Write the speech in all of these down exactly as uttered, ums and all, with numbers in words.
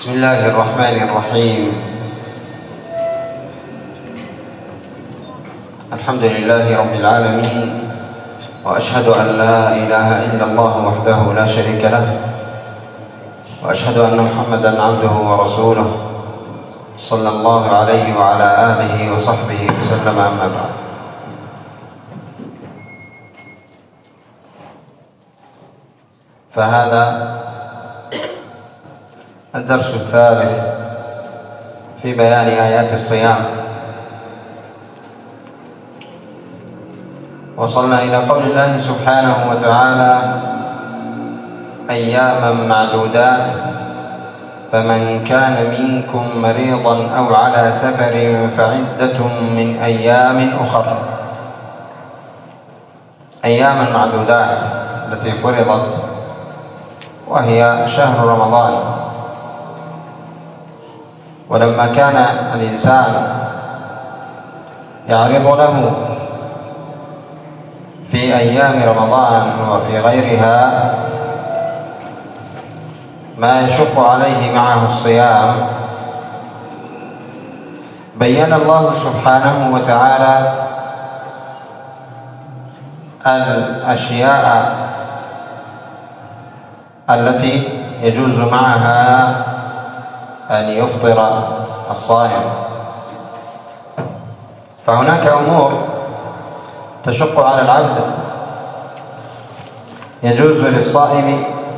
بسم الله الرحمن الرحيم. الحمد لله رب العالمين، وأشهد أن لا إله إلا الله وحده لا شريك له، وأشهد أن محمدا عبده ورسوله صلى الله عليه وعلى آله وصحبه وسلم. أما بعد، فهذا الدرس الثالث في بيان آيات الصيام. وصلنا إلى قول الله سبحانه وتعالى: أياما معدودات، فمن كان منكم مريضا أو على سفر فعدة من أيام أخر. أياما معدودات التي فرضت، وهي شهر رمضان. ولما كان الإنسان يعرض له في أيام رمضان وفي غيرها ما يشق عليه معه الصيام، بين الله سبحانه وتعالى الأشياء التي يجوز معها أن يفطر الصائم. فهناك أمور تشق على العبد يجوز للصائم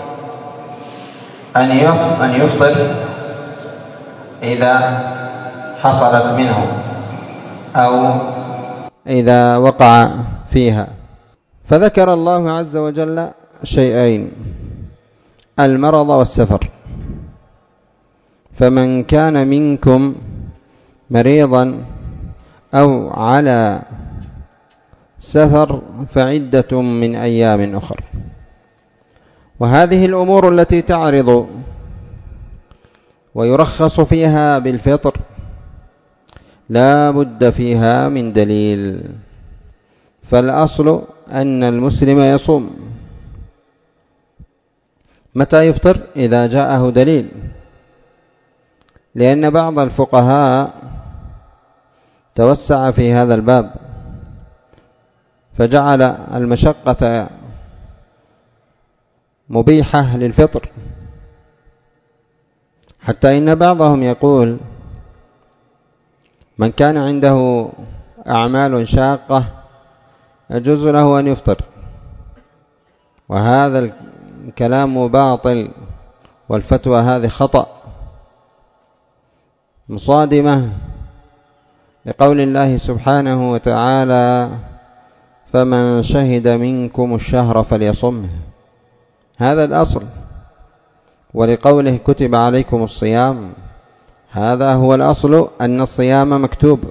أن يفطر إذا حصلت منه أو إذا وقع فيها. فذكر الله عز وجل شيئين: المرض والسفر. فمن كان منكم مريضا أو على سفر فعدة من أيام أخر. وهذه الأمور التي تعرض ويرخص فيها بالفطر لا بد فيها من دليل. فالأصل أن المسلم يصوم. متى يفطر؟ إذا جاءه دليل. لأن بعض الفقهاء توسع في هذا الباب، فجعل المشقة مبيحة للفطر، حتى إن بعضهم يقول: من كان عنده أعمال شاقة يجوز له أن يفطر. وهذا الكلام باطل، والفتوى هذه خطأ مصادمة لقول الله سبحانه وتعالى: فمن شهد منكم الشهر فليصمه. هذا الأصل. ولقوله كتب عليكم الصيام، هذا هو الأصل، أن الصيام مكتوب.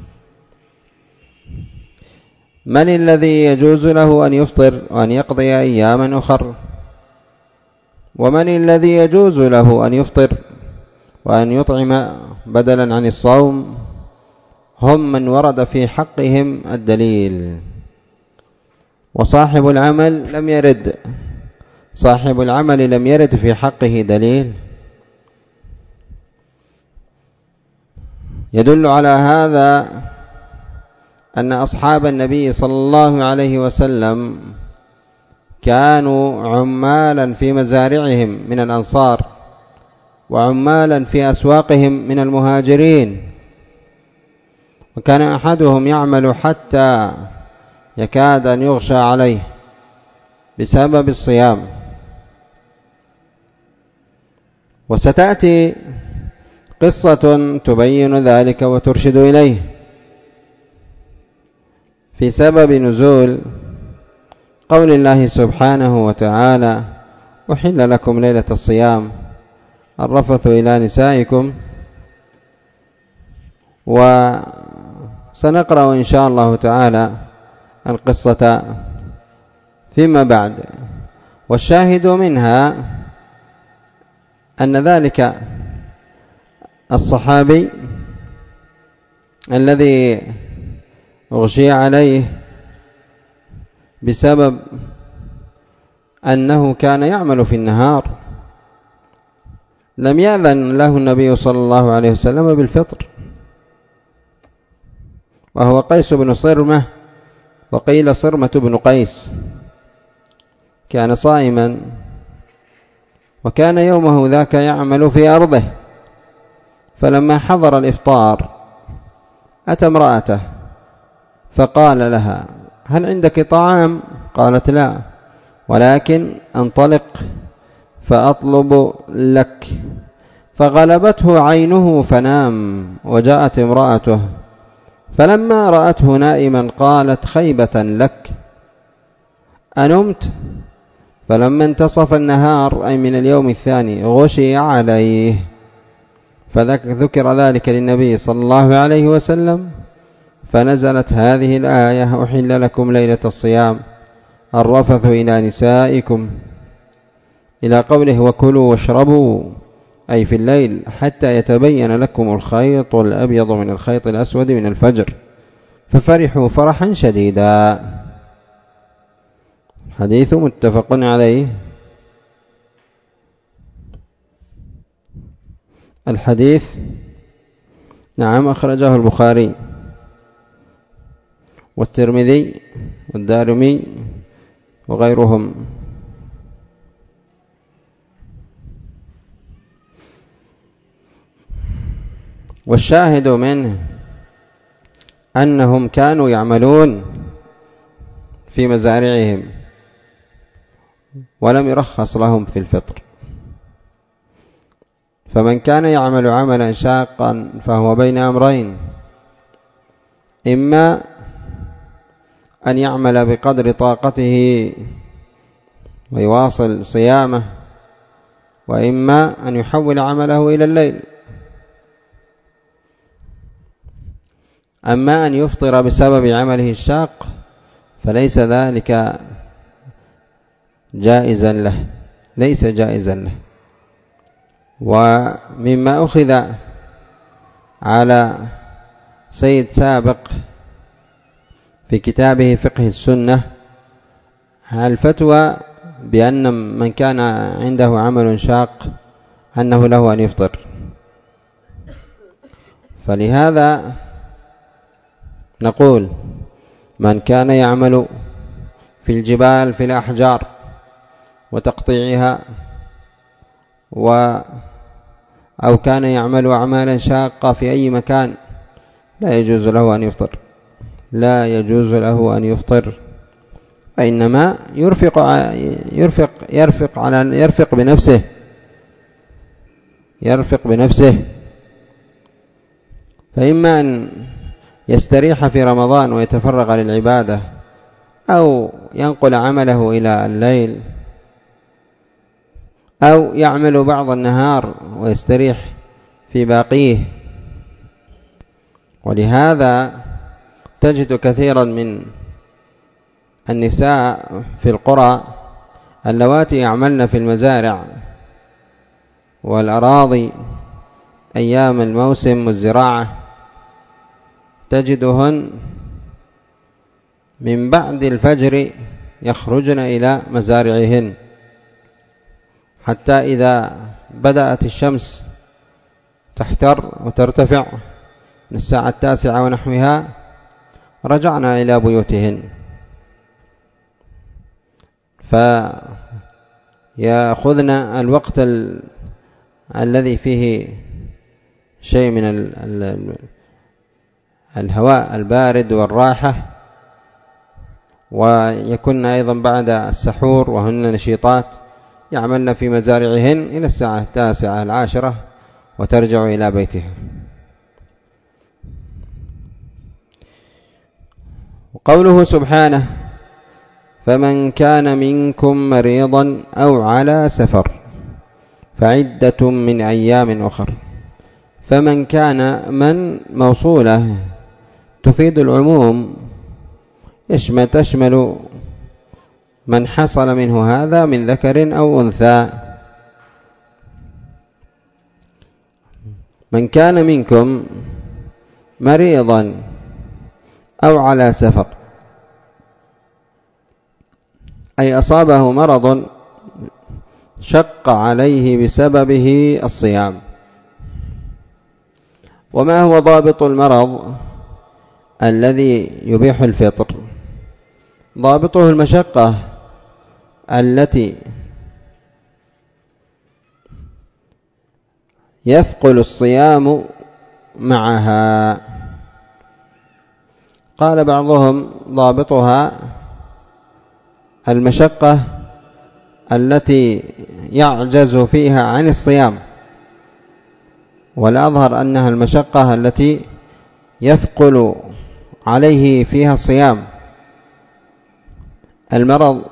من الذي يجوز له أن يفطر وأن يقضي أياما أخر؟ ومن الذي يجوز له أن يفطر وأن يطعم بدلا عن الصوم؟ هم من ورد في حقهم الدليل. وصاحب العمل لم يرد صاحب العمل لم يرد في حقه دليل يدل على هذا أن أصحاب النبي صلى الله عليه وسلم كانوا عمالا في مزارعهم من الأنصار، وعمالا في أسواقهم من المهاجرين، وكان أحدهم يعمل حتى يكاد أن يغشى عليه بسبب الصيام. وستأتي قصة تبين ذلك وترشد إليه في سبب نزول قول الله سبحانه وتعالى: أحل لكم ليلة الصيام الرفث إلى نسائكم. وسنقرأ إن شاء الله تعالى القصة فيما بعد. والشاهد منها أن ذلك الصحابي الذي أغشي عليه بسبب أنه كان يعمل في النهار لم يأذن له النبي صلى الله عليه وسلم بالفطر، وهو قيس بن صرمة، وقيل صرمة بن قيس، كان صائما، وكان يومه ذاك يعمل في أرضه، فلما حضر الإفطار أتى امرأته فقال لها: هل عندك طعام؟ قالت: لا، ولكن انطلق فأطلب لك. فغلبته عينه فنام، وجاءت امرأته فلما رأته نائما قالت: خيبة لك، أنمت؟ فلما انتصف النهار أي من اليوم الثاني غشي عليه، فذكر ذلك للنبي صلى الله عليه وسلم، فنزلت هذه الآية: أحل لكم ليلة الصيام الرفث إلى نسائكم، إلى قوله: وكلوا واشربوا، أي في الليل، حتى يتبين لكم الخيط الأبيض من الخيط الأسود من الفجر، ففرحوا فرحا شديدا. حديث متفق عليه. الحديث نعم أخرجه البخاري والترمذي والدارمي وغيرهم. والشاهد منه أنهم كانوا يعملون في مزارعهم ولم يرخص لهم في الفطر، فمن كان يعمل عملا شاقا فهو بين أمرين: إما أن يعمل بقدر طاقته ويواصل صيامه، وإما أن يحول عمله إلى الليل. أما أن يفطر بسبب عمله الشاق فليس ذلك جائزا له، ليس جائزا له. ومما أخذ على سيد سابق في كتابه فقه السنة الفتوى بأن من كان عنده عمل شاق أنه له أن يفطر، فلهذا نقول: من كان يعمل في الجبال في الأحجار وتقطيعها و أو كان يعمل أعمالا شاقة في أي مكان لا يجوز له أن يفطر، لا يجوز له أن يفطر، وإنما يرفق يرفق يرفق على يرفق بنفسه يرفق بنفسه فإما أن يستريح في رمضان ويتفرغ للعبادة، أو ينقل عمله إلى الليل، أو يعمل بعض النهار ويستريح في باقيه. ولهذا تجد كثيرا من النساء في القرى اللواتي يعملن في المزارع والأراضي أيام الموسم والزراعة، تجدهن من بعد الفجر يخرجن إلى مزارعهن، حتى إذا بدأت الشمس تحتر وترتفع من الساعة التاسعة ونحوها رجعنا إلى بيوتهن، فيأخذن الوقت ال... الذي فيه شيء من ال... ال... الهواء البارد والراحة، ويكون أيضا بعد السحور وهن نشيطات يعملن في مزارعهن إلى الساعة التاسعة العاشرة وترجع إلى بيتها. وقوله سبحانه: فمن كان منكم مريضا أو على سفر فعدة من أيام أخر. فمن كان من موصولة تفيد العموم، يشمل تشمل من حصل منه هذا من ذكر أو أنثى. من كان منكم مريضا أو على سفر، أي أصابه مرض شق عليه بسببه الصيام. وما هو ضابط المرض الذي يبيح الفطر؟ ضابطه المشقة التي يثقل الصيام معها. قال بعضهم ضابطها المشقة التي يعجز فيها عن الصيام، والأظهر أنها المشقة التي يثقل عليه فيها الصيام. المرض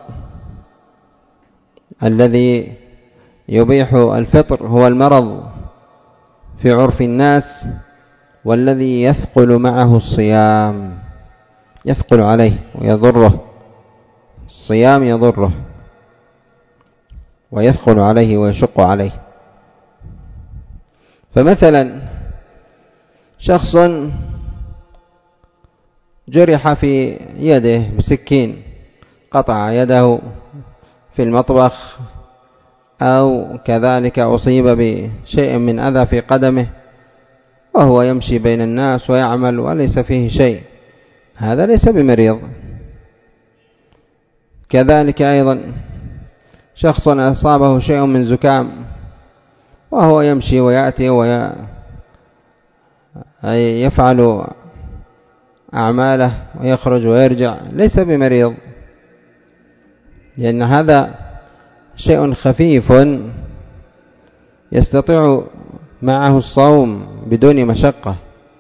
الذي يبيح الفطر هو المرض في عرف الناس والذي يثقل معه الصيام، يثقل عليه ويضره، الصيام يضره ويثقل عليه ويشق عليه. فمثلا شخص جرح في يده بسكين، قطع يده في المطبخ، أو كذلك أصيب بشيء من أذى في قدمه وهو يمشي بين الناس ويعمل وليس فيه شيء، هذا ليس بمريض. كذلك أيضا شخص أصابه شيء من زكام وهو يمشي ويأتي ويفعل أعماله ويخرج ويرجع، ليس بمريض، لأن هذا شيء خفيف يستطيع معه الصوم بدون مشقة.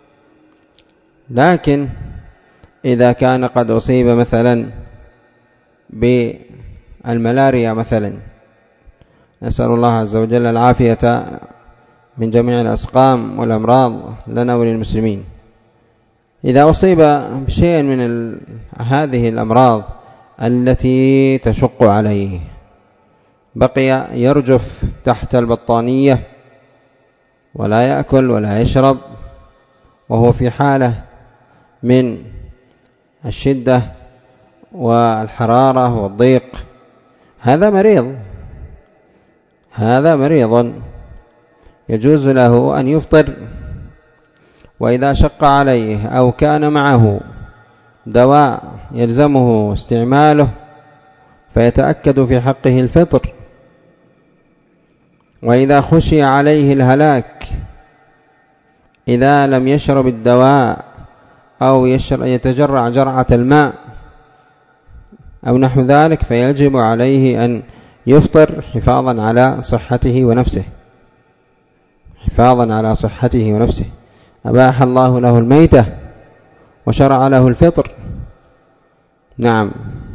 لكن إذا كان قد أصيب مثلا بالملاريا مثلا، نسأل الله عز وجل العافية من جميع الأسقام والأمراض لنا وللمسلمين، إذا أصيب بشيء من هذه الأمراض التي تشق عليه بقي يرجف تحت البطانية ولا يأكل ولا يشرب وهو في حالة من الشدة والحرارة والضيق، هذا مريض، هذا مريض يجوز له أن يفطر. وإذا شق عليه أو كان معه دواء يلزمه استعماله فيتأكد في حقه الفطر. وإذا خشي عليه الهلاك إذا لم يشرب الدواء أو يتجرع جرعة الماء أو نحو ذلك فيجب عليه أن يفطر حفاظا على صحته ونفسه، حفاظا على صحته ونفسه. أباح الله له الميتة وشرع له الفطر. نعم.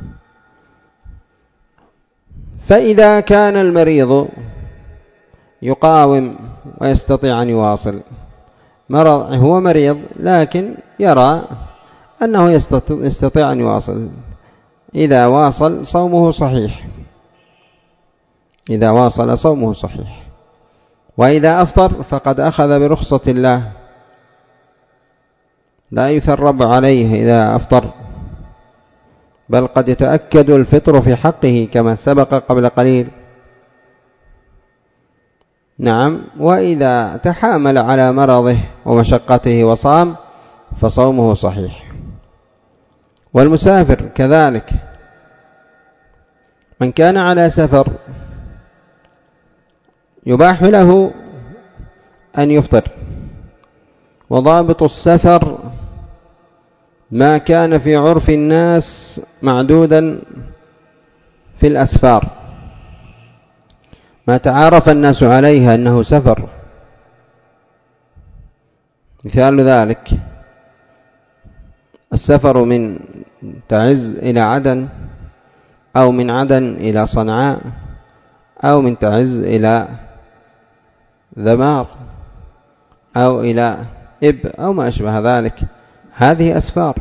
فإذا كان المريض يقاوم ويستطيع أن يواصل، مرض هو مريض لكن يرى أنه يستطيع أن يواصل، إذا واصل صومه صحيح، إذا واصل صومه صحيح. وإذا أفطر فقد أخذ برخصة الله، لا يثرب عليه إذا أفطر، بل قد يتأكد الفطر في حقه كما سبق قبل قليل. نعم. وإذا تحامل على مرضه ومشقته وصام فصومه صحيح. والمسافر كذلك، من كان على سفر يباح له أن يفطر. وضابط السفر ما كان في عرف الناس معدودا في الأسفار، ما تعارف الناس عليها أنه سفر. مثال ذلك السفر من تعز إلى عدن، أو من عدن إلى صنعاء، أو من تعز إلى ذمار، أو إلى إب، أو ما أشبه ذلك. هذه أسفار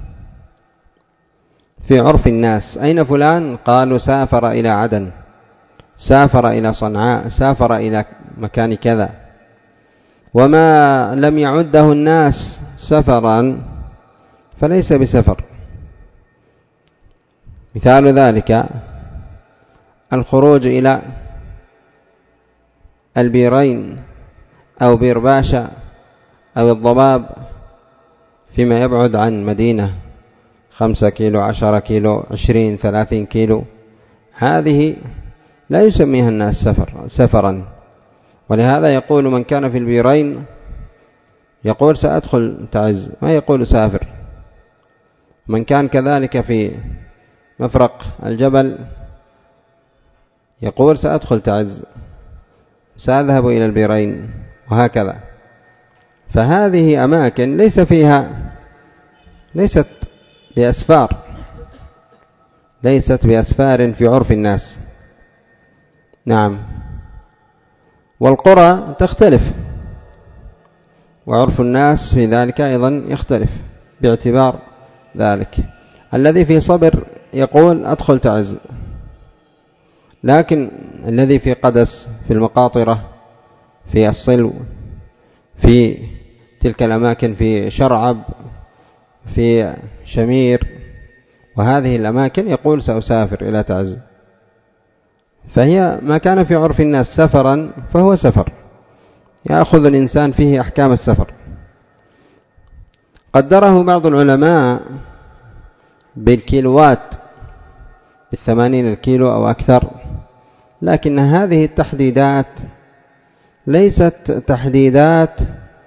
في عرف الناس. أين فلان؟ قالوا سافر إلى عدن، سافر إلى صنعاء، سافر إلى مكان كذا. وما لم يعده الناس سفرا فليس بسفر. مثال ذلك الخروج إلى البيرين أو بير باشا أو الضباب فيما يبعد عن مدينة خمسة كيلو عشرة كيلو عشرين ثلاثين كيلو، هذه لا يسميها الناس سفر سفرا. ولهذا يقول من كان في البيرين يقول سأدخل تعز، ما يقول سافر. من كان كذلك في مفرق الجبل يقول سأدخل تعز، سأذهب إلى البيرين، وهكذا. فهذه أماكن ليس فيها ليست بأسفار ليست بأسفار في عرف الناس. نعم. والقرى تختلف، وعرف الناس في ذلك أيضا يختلف باعتبار ذلك. الذي في صبر يقول أدخل تعز، لكن الذي في قدس، في المقاطرة، في الصلو، في تلك الأماكن، في شرعب، في شمير، وهذه الأماكن يقول سأسافر إلى تعز. فهي ما كان في عرف الناس سفرا فهو سفر، يأخذ الإنسان فيه أحكام السفر. قدره بعض العلماء بالكيلوات، بالثمانين الكيلو أو أكثر، لكن هذه التحديدات ليست تحديدات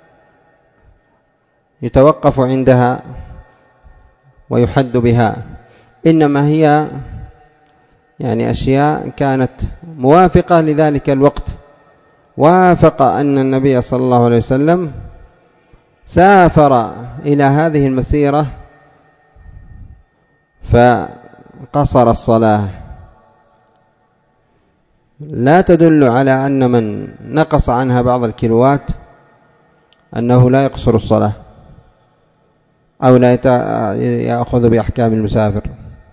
يتوقف عندها ويحد بها، إنما هي يعني أشياء كانت موافقة لذلك الوقت. وافق أن النبي صلى الله عليه وسلم سافر إلى هذه المسيرة فقصر الصلاة، لا تدل على أن من نقص عنها بعض الكيلوات أنه لا يقصر الصلاة أو لا يأخذ بأحكام المسافر،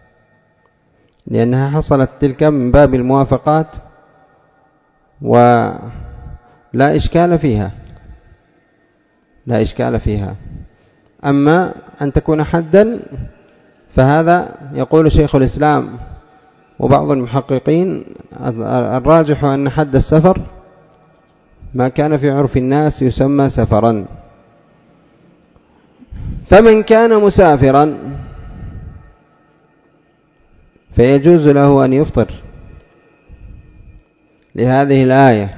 لأنها حصلت تلك من باب الموافقات ولا إشكال فيها لا إشكال فيها. أما أن تكون حدا فهذا يقول شيخ الإسلام وبعض المحققين الراجح أن حد السفر ما كان في عرف الناس يسمى سفرا. فمن كان مسافرا فيجوز له أن يفطر لهذه الآية.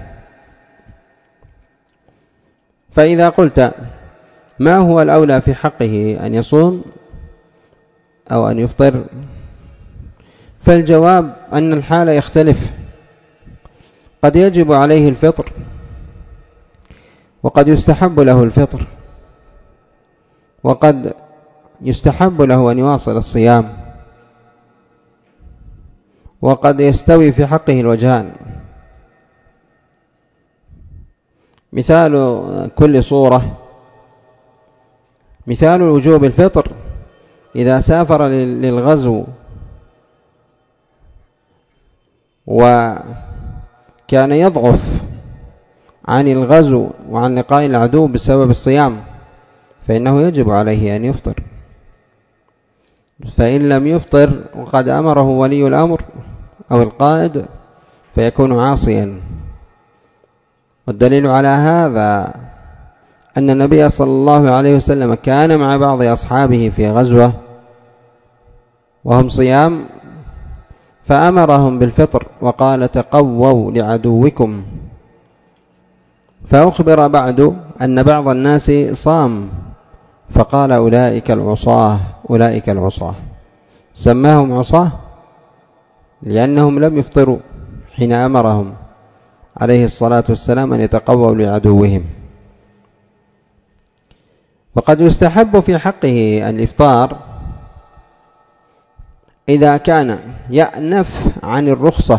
فإذا قلت ما هو الأولى في حقه أن يصوم أو أن يفطر، فالجواب أن الحال يختلف، قد يجب عليه الفطر وقد يستحب له الفطر، وقد يستحب له أن يواصل الصيام، وقد يستوي في حقه الوجهان. مثال كل صورة، مثال وجوب الفطر إذا سافر للغزو وكان يضعف عن الغزو وعن لقاء العدو بسبب الصيام فإنه يجب عليه أن يفطر. فإن لم يفطر وقد أمره ولي الأمر أو القائد فيكون عاصيا. والدليل على هذا أن النبي صلى الله عليه وسلم كان مع بعض أصحابه في غزوة وهم صيام فأمرهم بالفطر وقال تقووا لعدوكم، فأخبر بعد أن بعض الناس صام فقال أولئك العصاة أولئك العصاة، سماهم عصاة لأنهم لم يفطروا حين أمرهم عليه الصلاة والسلام أن يتقووا لعدوهم. وقد يستحب في حقه الإفطار إذا كان يأنف عن الرخصة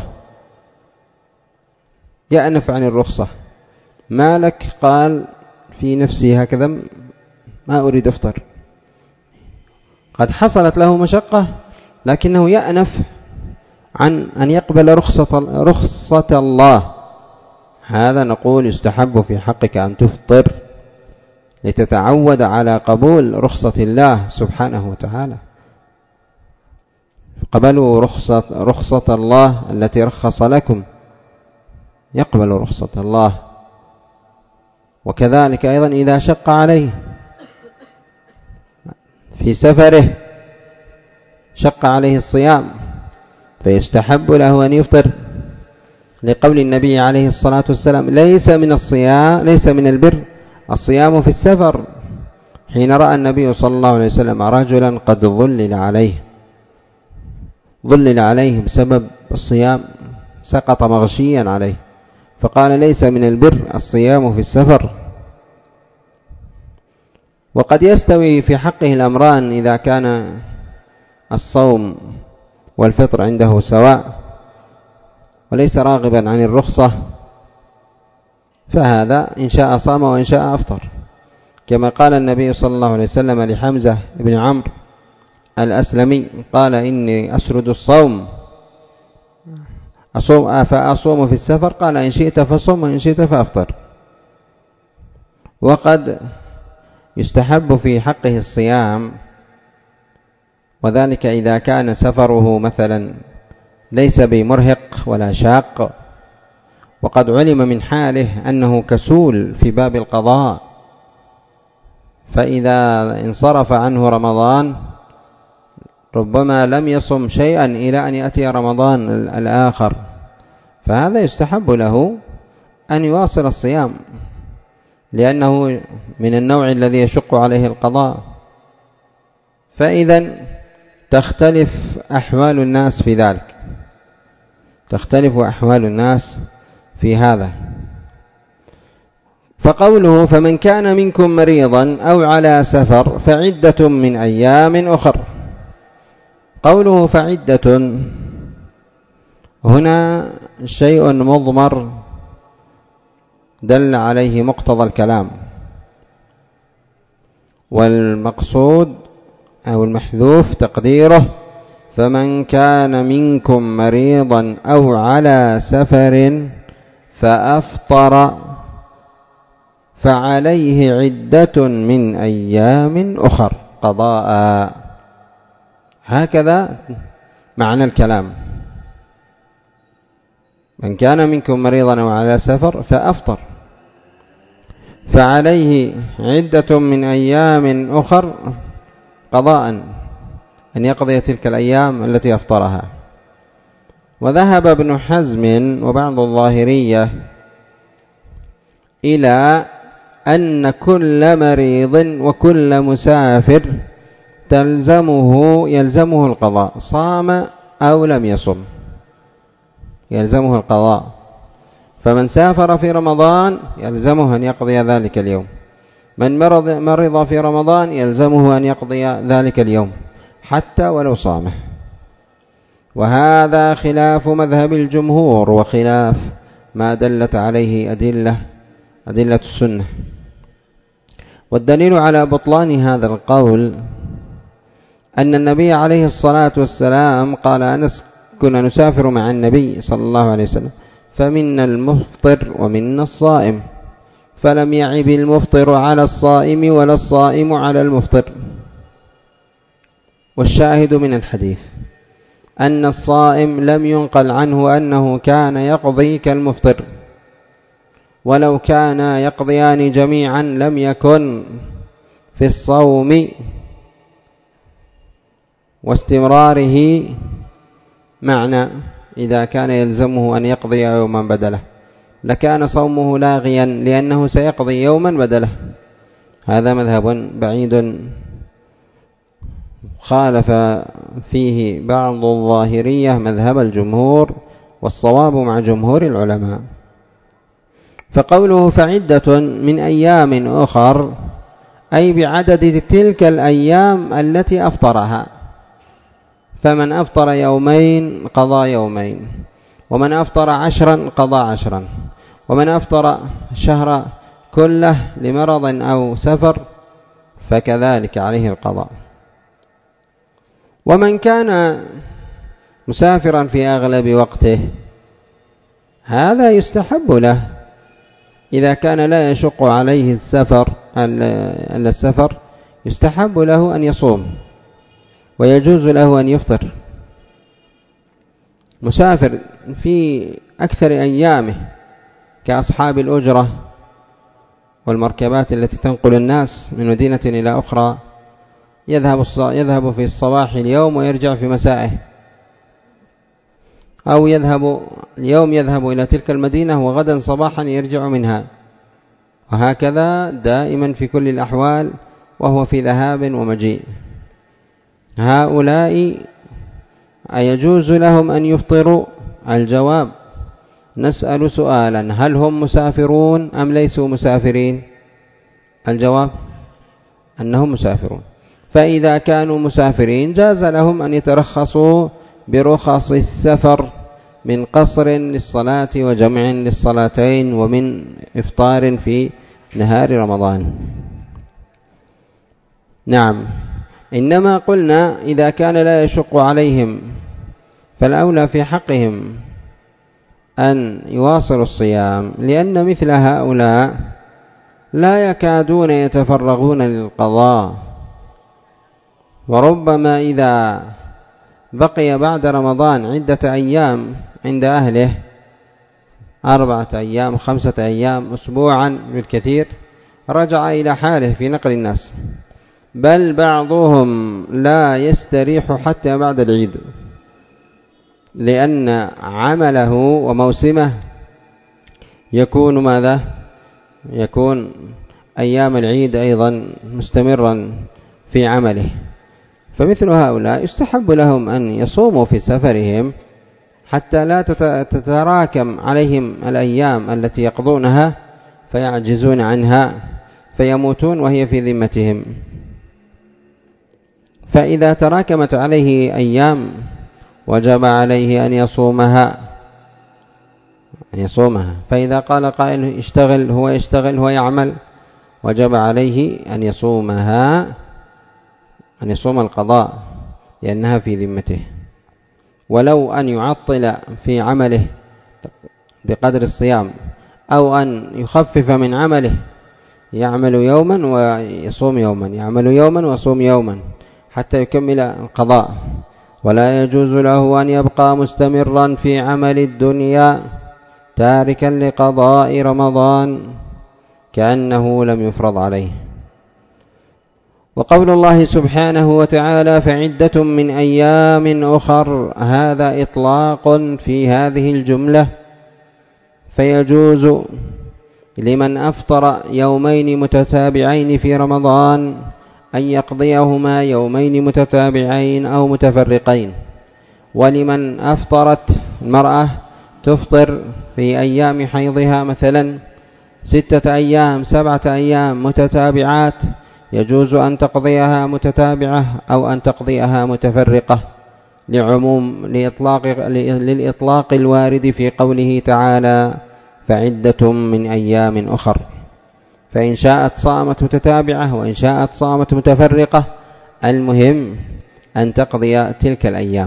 يأنف عن الرخصة مالك قال في نفسي هكذا ما أريد أفطر، قد حصلت له مشقة لكنه يأنف عن أن يقبل رخصة, رخصة الله، هذا نقول يستحب في حقك أن تفطر لتتعود على قبول رخصة الله سبحانه وتعالى. قبلوا رخصة, رخصة الله التي رخص لكم يقبل رخصة الله. وكذلك أيضا إذا شق عليه في سفره، شق عليه الصيام، فيستحب له أن يفطر، لقول النبي عليه الصلاة والسلام: ليس من الصيام ليس من البر الصيام في السفر، حين رأى النبي صلى الله عليه وسلم رجلا قد ظلل عليه ظلل عليه بسبب الصيام، سقط مغشيا عليه، فقال: ليس من البر الصيام في السفر. وقد يستوي في حقه الأمران إذا كان الصوم والفطر عنده سواء وليس راغبا عن الرخصة، فهذا إن شاء صام وإن شاء أفطر، كما قال النبي صلى الله عليه وسلم لحمزة بن عمرو الأسلمي: قال: إني أسرد الصوم أصوم فأصوم في السفر، قال: إن شئت فصم وإن شئت فأفطر. وقد يستحب في حقه الصيام، وذلك إذا كان سفره مثلا ليس بمرهق ولا شاق، وقد علم من حاله أنه كسول في باب القضاء، فإذا انصرف عنه رمضان ربما لم يصم شيئا إلى أن يأتي رمضان الآخر، فهذا يستحب له أن يواصل الصيام، لأنه من النوع الذي يشق عليه القضاء. فإذا تختلف أحوال الناس في ذلك، تختلف أحوال الناس في هذا. فقوله: فمن كان منكم مريضا أو على سفر فعدة من أيام أخر. قوله فعدة هنا شيء مضمر دل عليه مقتضى الكلام، والمقصود أو المحذوف تقديره: فمن كان منكم مريضا أو على سفر فأفطر فعليه عدة من أيام أخر قضاء. هكذا معنى الكلام: من كان منكم مريضا أو على سفر فأفطر فعليه عدة من أيام أخر قضاء، أن يقضي تلك الأيام التي أفطرها. وذهب ابن حزم وبعض الظاهرية إلى أن كل مريض وكل مسافر تلزمه يلزمه القضاء، صام أو لم يصم يلزمه القضاء. فمن سافر في رمضان يلزمه أن يقضي ذلك اليوم، من مرض مرض في رمضان يلزمه أن يقضي ذلك اليوم حتى ولو صامه. وهذا خلاف مذهب الجمهور وخلاف ما دلت عليه أدلة أدلة السنة. والدليل على بطلان هذا القول أن النبي عليه الصلاة والسلام قال: أنس كنا نسافر مع النبي صلى الله عليه وسلم فمنا المفطر ومنا الصائم، فلم يعب المفطر على الصائم ولا الصائم على المفطر. والشاهد من الحديث أن الصائم لم ينقل عنه أنه كان يقضي كالمفطر، ولو كانا يقضيان جميعا لم يكن في الصوم واستمراره معنى إذا كان يلزمه أن يقضي يوما بدله، لكان صومه لاغيا لأنه سيقضي يوما بدله. هذا مذهب بعيد خالف فيه بعض الظاهرية مذهب الجمهور، والصواب مع جمهور العلماء. فقوله فعدة من أيام أخر أي بعدد تلك الأيام التي أفطرها، فمن أفطر يومين قضى يومين، ومن أفطر عشرا قضى عشرا، ومن أفطر شهر كله لمرض أو سفر فكذلك عليه القضاء. ومن كان مسافرا في أغلب وقته هذا يستحب له إذا كان لا يشق عليه السفر السفر يستحب له أن يصوم، ويجوز له أن يفطر. مسافر في أكثر أيامه كأصحاب الأجرة والمركبات التي تنقل الناس من مدينة إلى أخرى، يذهب يذهب في الصباح اليوم ويرجع في مسائه، أو يذهب اليوم يذهب إلى تلك المدينة وغدا صباحا يرجع منها، وهكذا دائما في كل الأحوال وهو في ذهاب ومجيء. هؤلاء أيجوز لهم أن يفطروا؟ الجواب: نسأل سؤالا: هل هم مسافرون أم ليسوا مسافرين؟ الجواب: أنهم مسافرون. فإذا كانوا مسافرين جاز لهم أن يترخصوا برخص السفر من قصر للصلاة وجمع للصلاتين ومن إفطار في نهار رمضان. نعم، إنما قلنا إذا كان لا يشق عليهم فالأولى في حقهم أن يواصلوا الصيام، لأن مثل هؤلاء لا يكادون يتفرغون للقضاء، وربما إذا بقي بعد رمضان عدة أيام عند أهله، أربعة أيام، خمسة أيام، أسبوعا بالكثير، رجع إلى حاله في نقل الناس، بل بعضهم لا يستريح حتى بعد العيد، لأن عمله وموسمه يكون ماذا؟ يكون أيام العيد أيضا مستمرا في عمله. فمثل هؤلاء يستحب لهم أن يصوموا في سفرهم حتى لا تتراكم عليهم الأيام التي يقضونها فيعجزون عنها فيموتون وهي في ذمتهم. فإذا تراكمت عليه أيام وجب عليه أن يصومها أن يصومها فإذا قال قائل اشتغل، هو يشتغل، هو يعمل، وجب عليه أن يصومها، أن يصوم القضاء لأنها في ذمته. ولو أن يعطل في عمله بقدر الصيام، أو أن يخفف من عمله، يعمل يوما ويصوم يوما، يعمل يوما ويصوم يوما حتى يكمل القضاء. ولا يجوز له أن يبقى مستمرا في عمل الدنيا تاركا لقضاء رمضان كأنه لم يفرض عليه. وقول الله سبحانه وتعالى فعدة من أيام أخر، هذا إطلاق في هذه الجملة، فيجوز لمن أفطر يومين متتابعين في رمضان أن يقضيهما يومين متتابعين أو متفرقين. ولمن أفطرت المرأة تفطر في أيام حيضها مثلا ستة أيام سبعة أيام متتابعات، يجوز أن تقضيها متتابعة أو أن تقضيها متفرقة، لعموم لإطلاق للإطلاق الوارد في قوله تعالى فعدة من أيام أخر. فإن شاءت صامت متتابعة وإن شاءت صامت متفرقة، المهم أن تقضي تلك الأيام.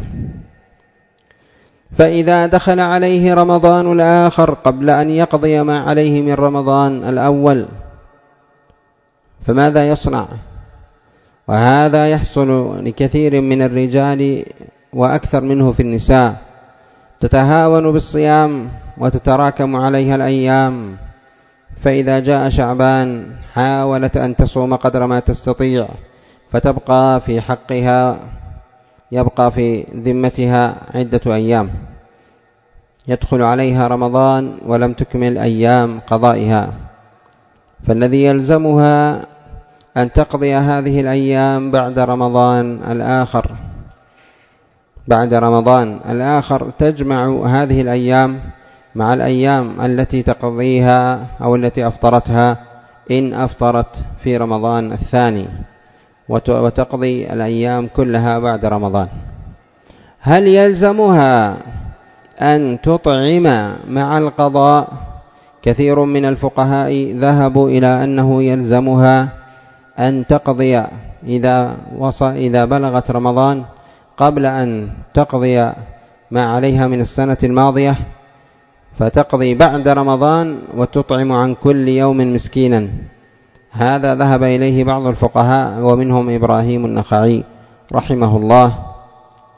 فإذا دخل عليه رمضان الآخر قبل أن يقضي ما عليه من رمضان الأول فماذا يصنع؟ وهذا يحصل لكثير من الرجال وأكثر منه في النساء، تتهاون بالصيام وتتراكم عليها الأيام، فإذا جاء شعبان حاولت أن تصوم قدر ما تستطيع، فتبقى في حقها يبقى في ذمتها عدة أيام، يدخل عليها رمضان ولم تكمل أيام قضائها، فالذي يلزمها أن تقضي هذه الأيام بعد رمضان الآخر بعد رمضان الآخر تجمع هذه الأيام مع الأيام التي تقضيها أو التي أفطرتها إن أفطرت في رمضان الثاني، وتقضي الأيام كلها بعد رمضان. هل يلزمها أن تطعم مع القضاء؟ كثير من الفقهاء ذهبوا إلى أنه يلزمها أن تقضي إذا وصل إذا بلغت رمضان قبل أن تقضي ما عليها من السنة الماضية، فتقضي بعد رمضان وتطعم عن كل يوم مسكينا. هذا ذهب إليه بعض الفقهاء ومنهم إبراهيم النخعي رحمه الله.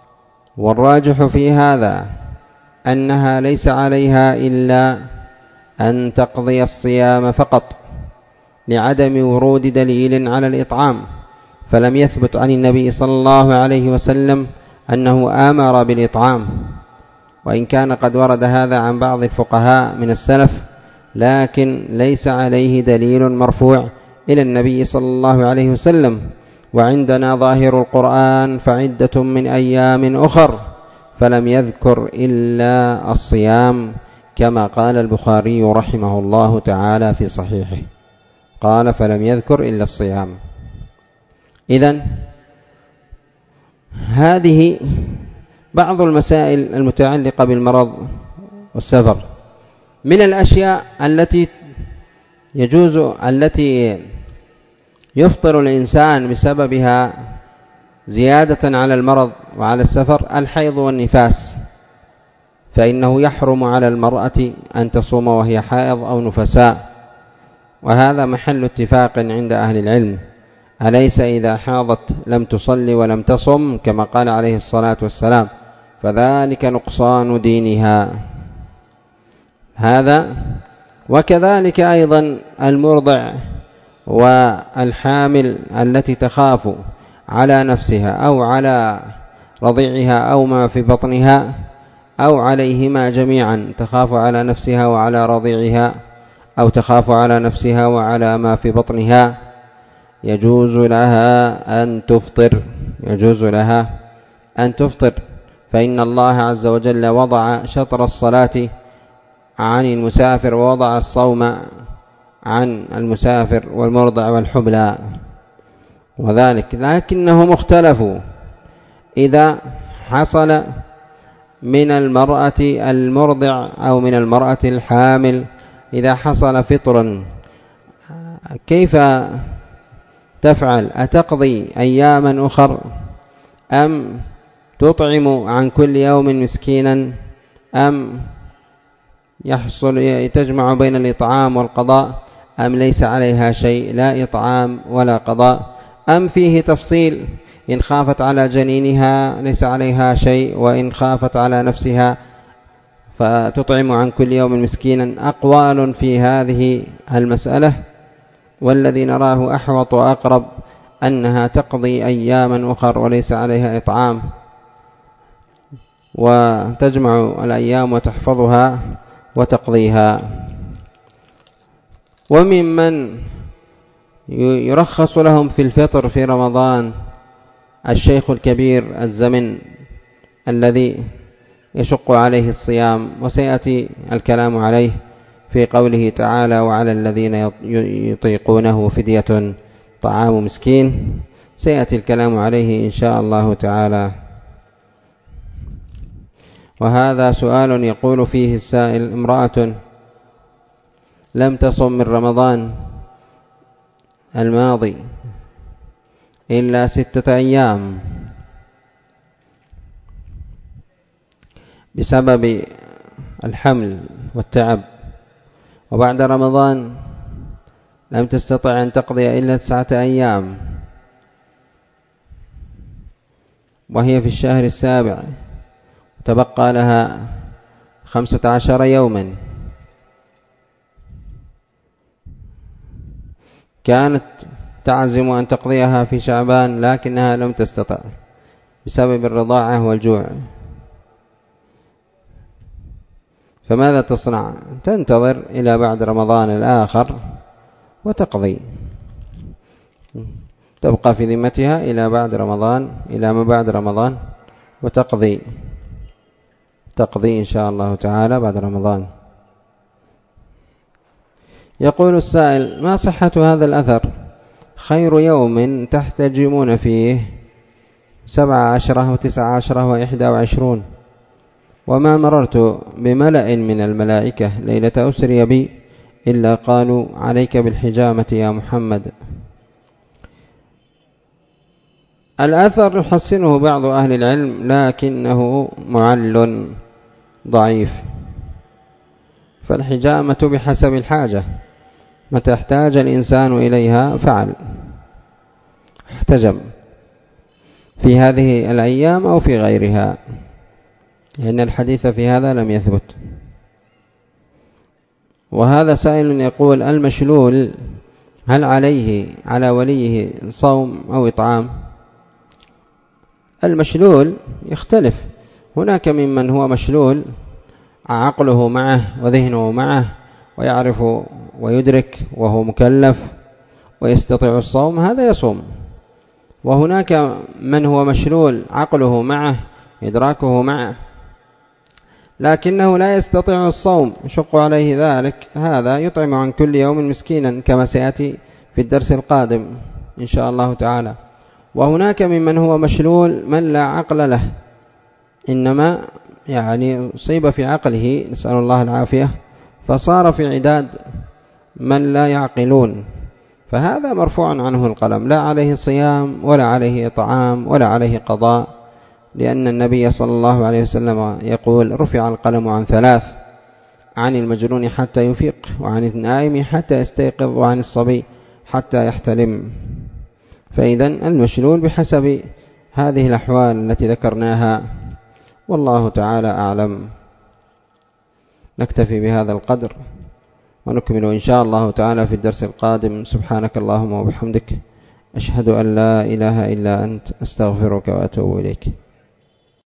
والراجح في هذا أنها ليس عليها إلا أن تقضي الصيام فقط لعدم ورود دليل على الإطعام، فلم يثبت عن النبي صلى الله عليه وسلم أنه آمر بالإطعام، وإن كان قد ورد هذا عن بعض الفقهاء من السلف، لكن ليس عليه دليل مرفوع إلى النبي صلى الله عليه وسلم. وعندنا ظاهر القرآن فعدة من أيام أخر، فلم يذكر إلا الصيام، كما قال البخاري رحمه الله تعالى في صحيحه، قال فلم يذكر إلا الصيام. إذن هذه بعض المسائل المتعلقة بالمرض والسفر. من الأشياء التي يجوز التي يفطر الإنسان بسببها زيادة على المرض وعلى السفر الحيض والنفاس، فإنه يحرم على المرأة أن تصوم وهي حائض أو نفساء، وهذا محل اتفاق عند أهل العلم. أليس إذا حاضت لم تصلي ولم تصم كما قال عليه الصلاة والسلام فذلك نقصان دينها؟ هذا. وكذلك أيضا المرضع والحامل التي تخاف على نفسها أو على رضيعها أو ما في بطنها أو عليهما جميعا، تخاف على نفسها وعلى رضيعها أو تخاف على نفسها وعلى ما في بطنها، يجوز لها أن تفطر يجوز لها أن تفطر فإن الله عز وجل وضع شطر الصلاة عن المسافر ووضع الصوم عن المسافر والمرضع والحبلى، وذلك لكنهم اختلفوا إذا حصل من المرأة المرضع أو من المرأة الحامل إذا حصل فطر كيف تفعل؟ أتقضي أياما أخر أم تطعم عن كل يوم مسكينا أم يحصل تجمع بين الإطعام والقضاء أم ليس عليها شيء لا إطعام ولا قضاء أم فيه تفصيل؟ إن خافت على جنينها ليس عليها شيء، وإن خافت على نفسها فتطعم عن كل يوم مسكينا. أقوال في هذه المسألة، والذي نراه أحوط وأقرب أنها تقضي أياما أخر وليس عليها إطعام، وتجمع الأيام وتحفظها وتقضيها. وممن يرخص لهم في الفطر في رمضان الشيخ الكبير الزمن الذي يشق عليه الصيام، وسيأتي الكلام عليه في قوله تعالى وعلى الذين يطيقونه فدية طعام مسكين، سيأتي الكلام عليه إن شاء الله تعالى. وهذا سؤال يقول فيه السائل: امرأة لم تصم من رمضان الماضي إلا ستة أيام بسبب الحمل والتعب، وبعد رمضان لم تستطع أن تقضي إلا تسعة أيام، وهي في الشهر السابع تبقى لها خمسة عشر يوما. كانت تعزم أن تقضيها في شعبان لكنها لم تستطع بسبب الرضاعة والجوع، فماذا تصنع؟ تنتظر إلى بعد رمضان الآخر وتقضي، تبقى في ذمتها إلى بعد رمضان إلى ما بعد رمضان وتقضي تقضي إن شاء الله تعالى بعد رمضان. يقول السائل: ما صحة هذا الأثر؟ خير يوم تحتجمون فيه سبع عشرة وتسع عشرة وإحدى وعشرون، وما مررت بملأ من الملائكة ليلة أسري بي إلا قالوا عليك بالحجامة يا محمد. الأثر يحسنه بعض أهل العلم لكنه معل ضعيف، فالحجامة بحسب الحاجة، متى احتاج الإنسان إليها فعل، احتجم في هذه الأيام أو في غيرها، لأن الحديث في هذا لم يثبت. وهذا سائل يقول: المشلول هل عليه على وليه صوم أو إطعام؟ المشلول يختلف، هناك ممن هو مشلول عقله معه وذهنه معه ويعرف ويدرك وهو مكلف ويستطيع الصوم، هذا يصوم. وهناك من هو مشلول عقله معه إدراكه معه لكنه لا يستطيع الصوم، يشق عليه ذلك، هذا يطعم عن كل يوم مسكينا كما سيأتي في الدرس القادم إن شاء الله تعالى. وهناك ممن هو مشلول من لا عقل له، إنما يعني أصيب في عقله، نسأل الله العافية، فصار في عداد من لا يعقلون، فهذا مرفوع عنه القلم، لا عليه صيام ولا عليه طعام ولا عليه قضاء، لأن النبي صلى الله عليه وسلم يقول: رفع القلم عن ثلاث: عن المجنون حتى يفيق، وعن النائم حتى يستيقظ، وعن الصبي حتى يحتلم. فإذا المشلول بحسب هذه الأحوال التي ذكرناها، والله تعالى أعلم. نكتفي بهذا القدر ونكمل إن شاء الله تعالى في الدرس القادم. سبحانك اللهم وبحمدك، أشهد أن لا إله إلا أنت، أستغفرك وأتوب إليك.